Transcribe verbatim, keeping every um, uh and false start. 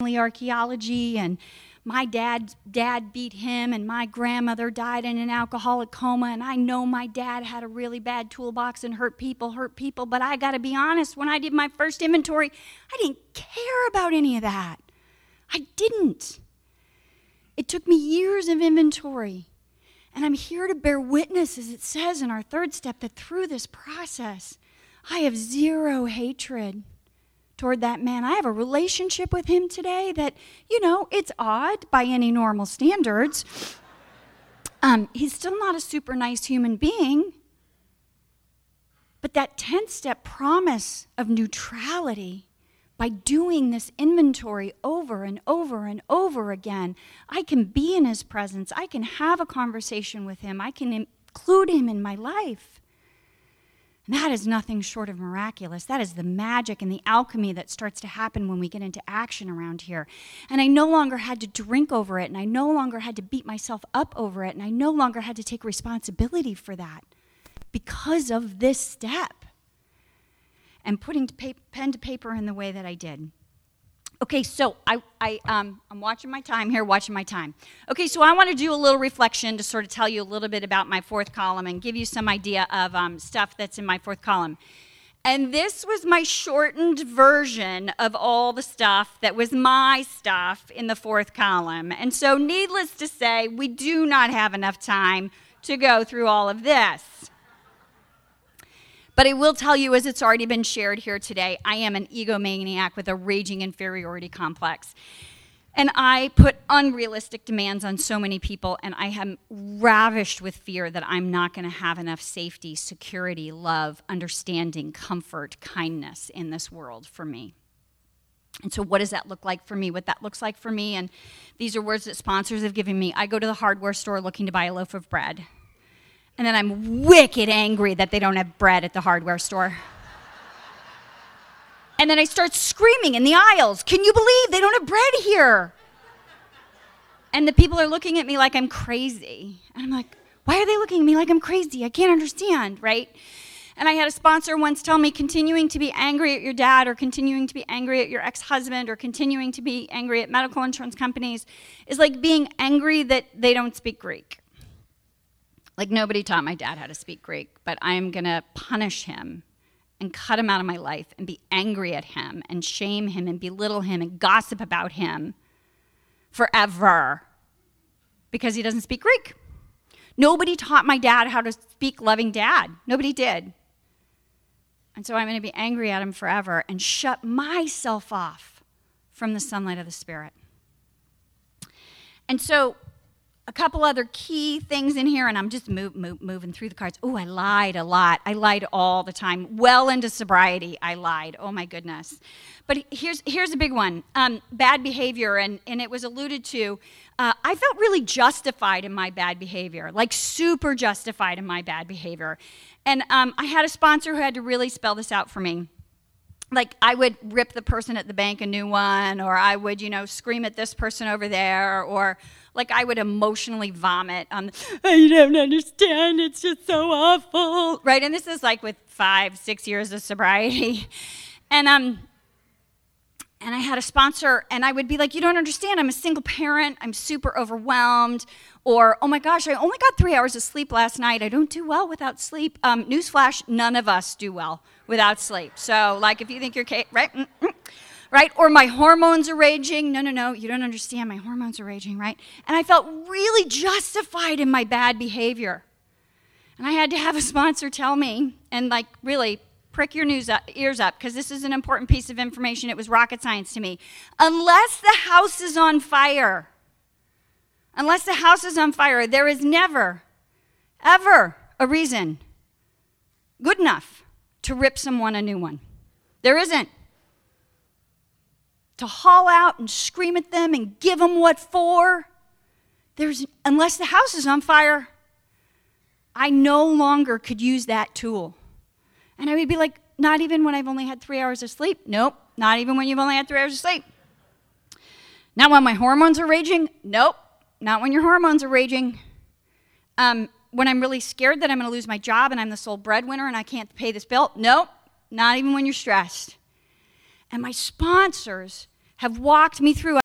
family archaeology, and my dad dad beat him, and my grandmother died in an alcoholic coma, and I know my dad had a really bad toolbox and hurt people, hurt people, but I got to be honest, when I did my first inventory, I didn't care about any of that. I didn't. It took me years of inventory, and I'm here to bear witness, as it says in our third step, that through this process, I have zero hatred toward that man. I have a relationship with him today that, you know, it's odd by any normal standards. Um, he's still not a super nice human being. But that tenth step promise of neutrality, by doing this inventory over and over and over again, I can be in his presence. I can have a conversation with him. I can include him in my life. And that is nothing short of miraculous. That is the magic and the alchemy that starts to happen when we get into action around here. And I no longer had to drink over it, and I no longer had to beat myself up over it, and I no longer had to take responsibility for that because of this step and putting to pa- pen to paper in the way that I did. Okay, so I, I, um, I'm watching my time here, watching my time. Okay, so I want to do a little reflection to sort of tell you a little bit about my fourth column and give you some idea of um, stuff that's in my fourth column. And this was my shortened version of all the stuff that was my stuff in the fourth column. And so needless to say, we do not have enough time to go through all of this. But I will tell you, as it's already been shared here today, I am an egomaniac with a raging inferiority complex. And I put unrealistic demands on so many people, and I am ravished with fear that I'm not going to have enough safety, security, love, understanding, comfort, kindness in this world for me. And so what does that look like for me? What that looks like for me, and these are words that sponsors have given me. I go to the hardware store looking to buy a loaf of bread. And then I'm wicked angry that they don't have bread at the hardware store. And then I start screaming in the aisles, "Can you believe they don't have bread here?" And the people are looking at me like I'm crazy. And I'm like, why are they looking at me like I'm crazy? I can't understand, right? And I had a sponsor once tell me, continuing to be angry at your dad, or continuing to be angry at your ex-husband, or continuing to be angry at medical insurance companies is like being angry that they don't speak Greek. Like, nobody taught my dad how to speak Greek, but I'm going to punish him and cut him out of my life and be angry at him and shame him and belittle him and gossip about him forever because he doesn't speak Greek. Nobody taught my dad how to speak loving dad. Nobody did. And so I'm going to be angry at him forever and shut myself off from the sunlight of the Spirit. And so a couple other key things in here, and I'm just move, move, moving through the cards. Oh, I lied a lot. I lied all the time. Well into sobriety, I lied. Oh, my goodness. But here's here's a big one. Um, bad behavior, and, and it was alluded to. Uh, I felt really justified in my bad behavior, like super justified in my bad behavior. And um, I had a sponsor who had to really spell this out for me. Like, I would rip the person at the bank a new one, or I would, you know, scream at this person over there, or like I would emotionally vomit on the, "Oh, you don't understand, it's just so awful," right? And this is like with five, six years of sobriety. And um, and I had a sponsor, and I would be like, "You don't understand, I'm a single parent, I'm super overwhelmed," or, "Oh my gosh, I only got three hours of sleep last night, I don't do well without sleep." Um, newsflash, none of us do well without sleep. So, like, if you think you're, ca- right? Mm-mm. Right? Or my hormones are raging. No, no, no, you don't understand. My hormones are raging, right? And I felt really justified in my bad behavior. And I had to have a sponsor tell me, and like really prick your news up, ears up, because this is an important piece of information. It was rocket science to me. Unless the house is on fire, unless the house is on fire, there is never, ever a reason good enough to rip someone a new one. There isn't. To haul out and scream at them and give them what for, there's, unless the house is on fire, I no longer could use that tool. And I would be like, not even when I've only had three hours of sleep. Nope, not even when you've only had three hours of sleep. Not when my hormones are raging. Nope, not when your hormones are raging. Um, when I'm really scared that I'm going to lose my job and I'm the sole breadwinner and I can't pay this bill. Nope, not even when you're stressed. And my sponsors have walked me through.